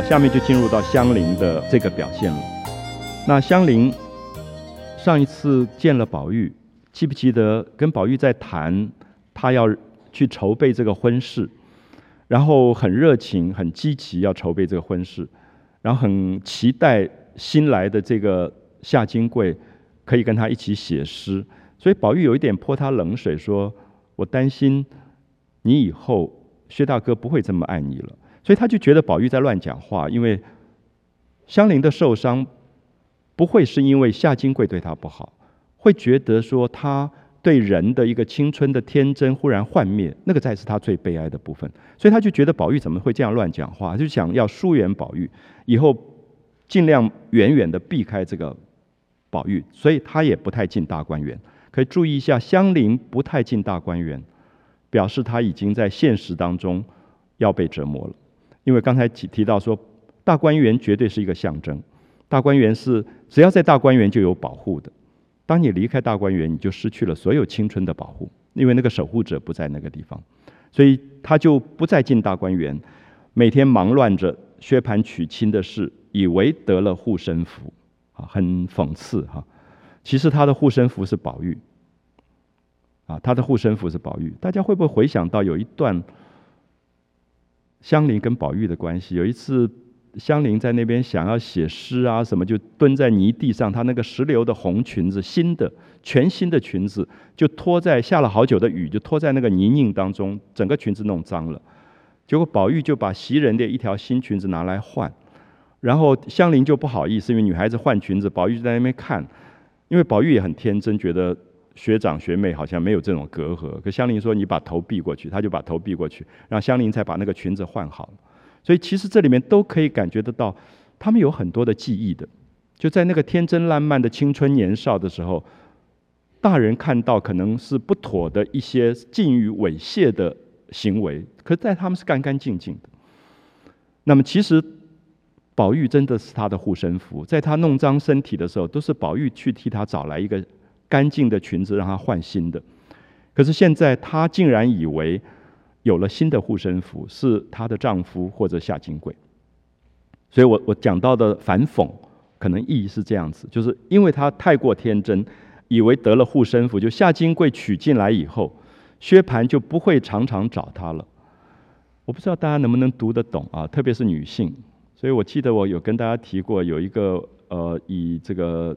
下面就进入到香菱的这个表现了。那香菱上一次见了宝玉，记不记得跟宝玉在谈他要去筹备这个婚事，然后很热情很积极要筹备这个婚事，然后很期待新来的这个夏金桂可以跟他一起写诗，所以宝玉有一点泼他冷水，说我担心你以后薛大哥不会这么爱你了。所以他就觉得宝玉在乱讲话，因为香菱的受伤不会是因为夏金桂对他不好，会觉得说他对人的一个青春的天真忽然幻灭，那个才是他最悲哀的部分。所以他就觉得宝玉怎么会这样乱讲话，就想要疏远宝玉，以后尽量远远的避开这个宝玉，所以他也不太进大观园。可以注意一下，香菱不太进大观园，表示他已经在现实当中要被折磨了。因为刚才提到说，大观园绝对是一个象征，大观园是只要在大观园就有保护的，当你离开大观园，你就失去了所有青春的保护，因为那个守护者不在那个地方，所以他就不再进大观园，每天忙乱着薛蟠娶亲的事，以为得了护身符，很讽刺哈。其实他的护身符是宝玉，他的护身符是宝玉。大家会不会回想到有一段香菱跟宝玉的关系？有一次香菱在那边想要写诗啊什么，就蹲在泥地上，她那个石榴的红裙子，全新的裙子，就拖在下了好久的雨，就拖在那个泥泞当中，整个裙子弄脏了。结果宝玉就把袭人的一条新裙子拿来换，然后香菱就不好意思，因为女孩子换裙子，宝玉就在那边看，因为宝玉也很天真，觉得学长学妹好像没有这种隔阂。可香菱说你把头避过去，他就把头避过去，让香菱才把那个裙子换好了。所以其实这里面都可以感觉得到，他们有很多的记忆的。就在那个天真烂漫的青春年少的时候，大人看到可能是不妥的一些近于猥亵的行为，可是在他们是干干净净的。那么其实宝玉真的是他的护身符，在他弄脏身体的时候，都是宝玉去替他找来一个干净的裙子让他换新的。可是现在她竟然以为有了新的护身符是她的丈夫或者夏金桂。所以我讲到的反讽可能意义是这样子，就是因为她太过天真，以为得了护身符，就夏金桂娶进来以后，薛蟠就不会常常找她了。我不知道大家能不能读得懂啊，特别是女性。所以我记得我有跟大家提过，有一个以这个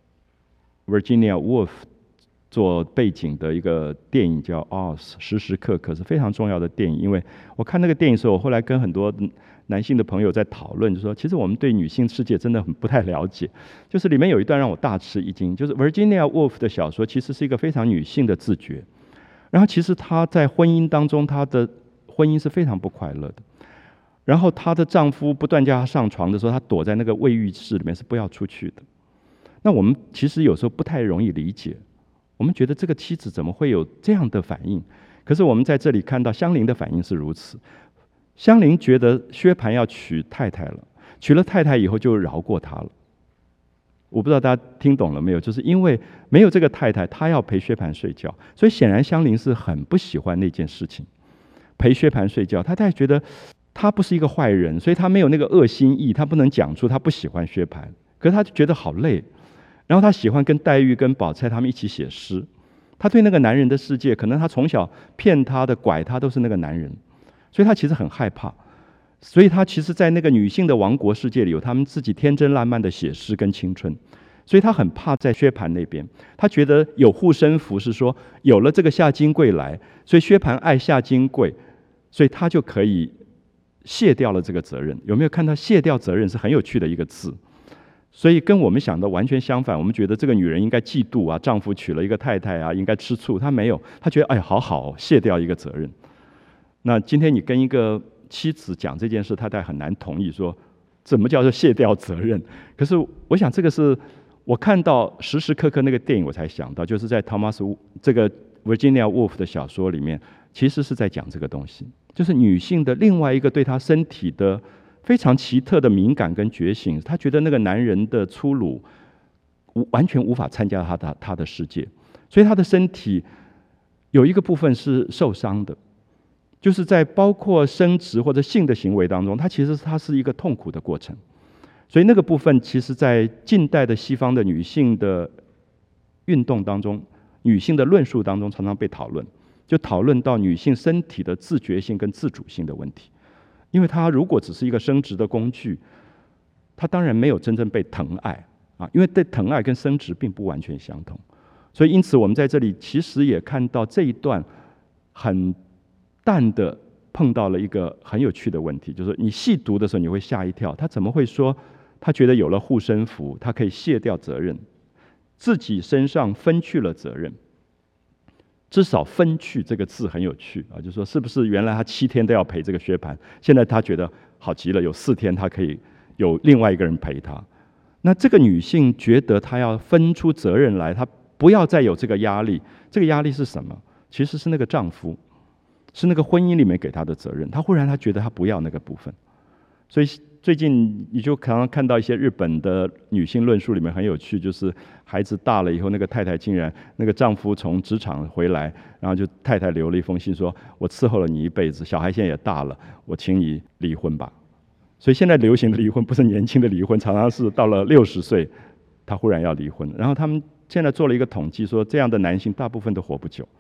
Virginia Woolf 做背景的一个电影叫《Oz》，时时刻刻是非常重要的电影。因为我看那个电影的时候，我后来跟很多男性的朋友在讨论，就说其实我们对女性世界真的很不太了解。就是里面有一段让我大吃一惊，就是 Virginia Woolf 的小说其实是一个非常女性的自觉，然后其实她在婚姻当中，她的婚姻是非常不快乐的。然后她的丈夫不断叫她上床的时候，她躲在那个卫浴室里面是不要出去的。那我们其实有时候不太容易理解，我们觉得这个妻子怎么会有这样的反应？可是我们在这里看到香菱的反应是如此。香菱觉得薛蟠要娶太太了，娶了太太以后就饶过他了。我不知道大家听懂了没有？就是因为没有这个太太，她要陪薛蟠睡觉，所以显然香菱是很不喜欢那件事情，陪薛蟠睡觉。她觉得他不是一个坏人，所以他没有那个恶心意，他不能讲出他不喜欢薛蟠，可是他就觉得好累。然后他喜欢跟黛玉跟宝钗他们一起写诗，他对那个男人的世界，可能他从小骗他的拐他都是那个男人，所以他其实很害怕。所以他其实在那个女性的王国世界里有他们自己天真烂漫的写诗跟青春，所以他很怕在薛蟠那边。他觉得有护身符是说有了这个夏金桂来，所以薛蟠爱夏金桂，所以他就可以卸掉了这个责任。有没有看到卸掉责任是很有趣的一个字？所以跟我们想的完全相反，我们觉得这个女人应该嫉妒啊，丈夫娶了一个太太啊，应该吃醋。她没有，她觉得哎，好好卸掉一个责任。那今天你跟一个妻子讲这件事，太太很难同意，说怎么叫做卸掉责任？可是我想这个是我看到时时刻刻那个电影我才想到，就是在 Thomas 这个 Virginia Woolf 的小说里面，其实是在讲这个东西，就是女性的另外一个对她身体的非常奇特的敏感跟觉醒。她觉得那个男人的粗鲁完全无法参加她的世界，所以她的身体有一个部分是受伤的， 就是在包括生殖或者性的行为当中，它其实是一个痛苦的过程。所以那个部分，其实在近代的西方的女性的运动当中，女性的论述当中常常被讨论，就讨论到女性身体的自觉性跟自主性的问题。因为它如果只是一个生殖的工具，它当然没有真正被疼爱啊，因为对疼爱跟生殖并不完全相同。所以因此我们在这里其实也看到这一段很淡的碰到了一个很有趣的问题，就是你细读的时候你会吓一跳，他怎么会说他觉得有了护身符，他可以卸掉责任，自己身上分去了责任。至少分去这个字很有趣啊，就是说是不是原来他7天都要陪这个薛蟠，现在他觉得好极了，有4天他可以有另外一个人陪他。那这个女性觉得她要分出责任来，她不要再有这个压力。这个压力是什么？其实是那个丈夫，是那个婚姻里面给她的责任。她忽然她觉得她不要那个部分。所以最近你就常常看到一些日本的女性论述里面很有趣，就是孩子大了以后，那个太太竟然那个丈夫从职场回来，然后就太太留了一封信说，我伺候了你一辈子，小孩现在也大了，我请你离婚吧。所以现在流行的离婚不是年轻的离婚，常常是到了60岁他忽然要离婚。然后他们现在做了一个统计，说这样的男性大部分都活不久。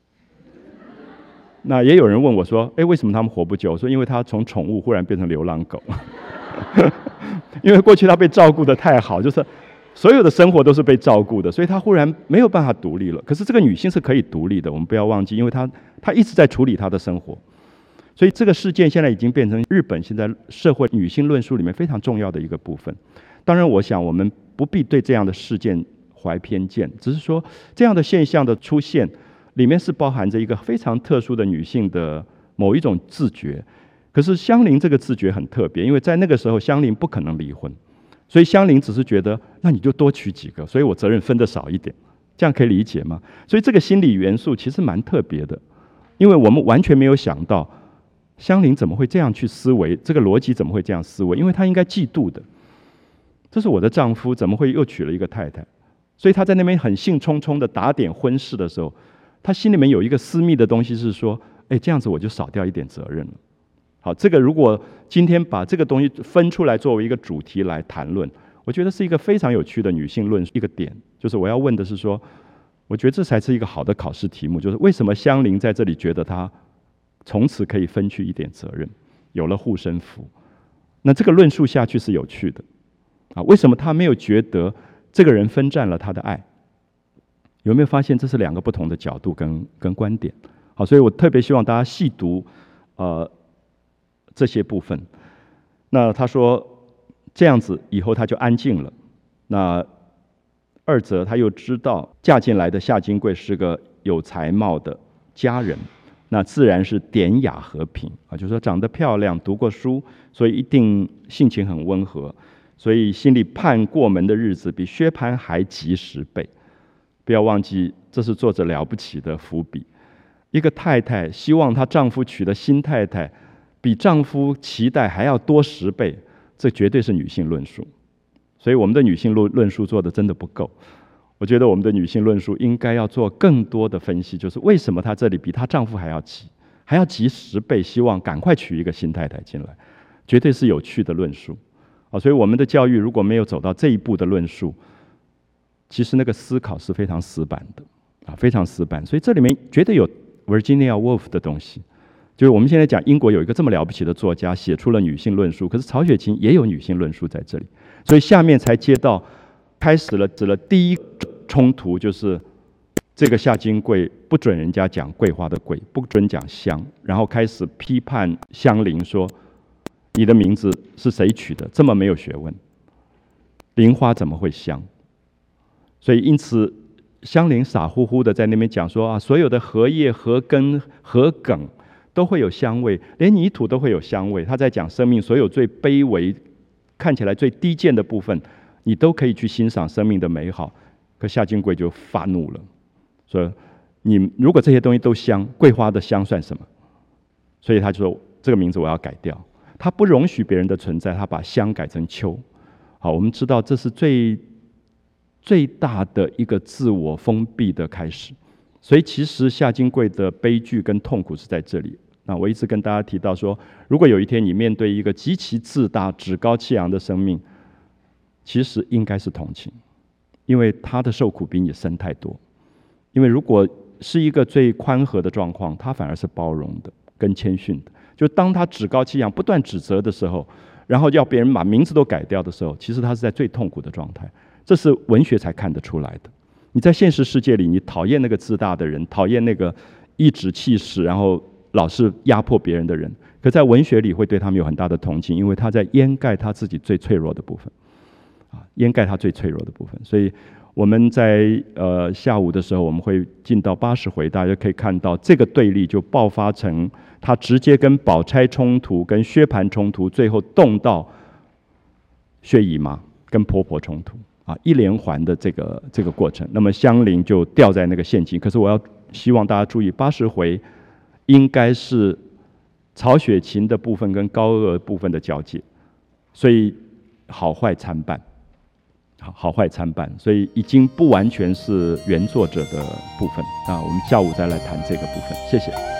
那也有人问我说，为什么他们活不久？我说因为他从宠物忽然变成流浪狗。因为过去他被照顾得太好，就是所有的生活都是被照顾的，所以他忽然没有办法独立了。可是这个女性是可以独立的，我们不要忘记，因为她一直在处理她的生活。所以这个事件现在已经变成日本现在社会女性论述里面非常重要的一个部分。当然我想我们不必对这样的事件怀偏见，只是说这样的现象的出现里面是包含着一个非常特殊的女性的某一种自觉。可是香菱这个自觉很特别，因为在那个时候香菱不可能离婚，所以香菱只是觉得那你就多娶几个，所以我责任分得少一点，这样可以理解吗？所以这个心理元素其实蛮特别的，因为我们完全没有想到香菱怎么会这样去思维，这个逻辑怎么会这样思维？因为她应该嫉妒的，这是我的丈夫，怎么会又娶了一个太太？所以她在那边很兴冲冲的打点婚事的时候，她心里面有一个私密的东西是说，这样子我就少掉一点责任了。好，这个如果今天把这个东西分出来作为一个主题来谈论，我觉得是一个非常有趣的女性论一个点。就是我要问的是说，我觉得这才是一个好的考试题目，就是为什么香菱在这里觉得她从此可以分去一点责任，有了护身符？那这个论述下去是有趣的啊，为什么她没有觉得这个人分占了她的爱？有没有发现这是2个不同的角度跟观点？好，所以我特别希望大家细读这些部分。那他说这样子以后他就安静了。那二则他又知道嫁进来的夏金桂是个有才貌的佳人，那自然是典雅和平啊，就是说长得漂亮，读过书，所以一定性情很温和，所以心里盼过门的日子比薛蟠还急10倍。不要忘记，这是作者了不起的伏笔。一个太太希望她丈夫娶的新太太比丈夫期待还要多10倍，这绝对是女性论述。所以我们的女性论述做的真的不够。我觉得我们的女性论述应该要做更多的分析，就是为什么她这里比她丈夫还要急10倍，希望赶快娶一个新太太进来，绝对是有趣的论述。所以我们的教育如果没有走到这一步的论述，其实那个思考是非常死板的非常死板。所以这里面绝对有 Virginia Woolf 的东西。就是我们现在讲英国有一个这么了不起的作家写出了女性论述，可是曹雪芹也有女性论述在这里。所以下面才接到开始了第一冲突，就是这个夏金桂不准人家讲桂花的桂，不准讲香，然后开始批判香菱说，你的名字是谁取的？这么没有学问，菱花怎么会香？所以因此香菱傻乎乎的在那边讲说所有的荷叶、荷根、荷梗都会有香味，连泥土都会有香味。他在讲生命所有最卑微、看起来最低贱的部分，你都可以去欣赏生命的美好。可夏金桂就发怒了，说你如果这些东西都香，桂花的香算什么？所以他就说这个名字我要改掉。他不容许别人的存在，他把香改成秋。好，我们知道这是最大的一个自我封闭的开始。所以其实夏金桂的悲剧跟痛苦是在这里。 那我一直跟大家提到说，如果有一天你面对一个极其自大、趾高气扬的生命，其实应该是同情，因为他的受苦比你深太多。因为如果是一个最宽和的状况，他反而是包容的、跟谦逊的。就当他趾高气扬、不断指责的时候，然后要别人把名字都改掉的时候，其实他是在最痛苦的状态。这是文学才看得出来的。你在现实世界里，你讨厌那个自大的人，讨厌那个颐指气使，然后老是压迫别人的人，可在文学里会对他们有很大的同情，因为他在掩盖他自己最脆弱的部分，掩盖他最脆弱的部分。所以我们在下午的时候，我们会进到80回，大家可以看到这个对立就爆发成他直接跟宝钗冲突，跟薛蟠冲突，最后动到薛姨妈跟婆婆冲突一连环的这个过程。那么香菱就掉在那个陷阱。可是我要希望大家注意，80回应该是曹雪芹的部分跟高鹗部分的交界，所以好坏参半，好坏参半，所以已经不完全是原作者的部分。我们下午再来谈这个部分，谢谢。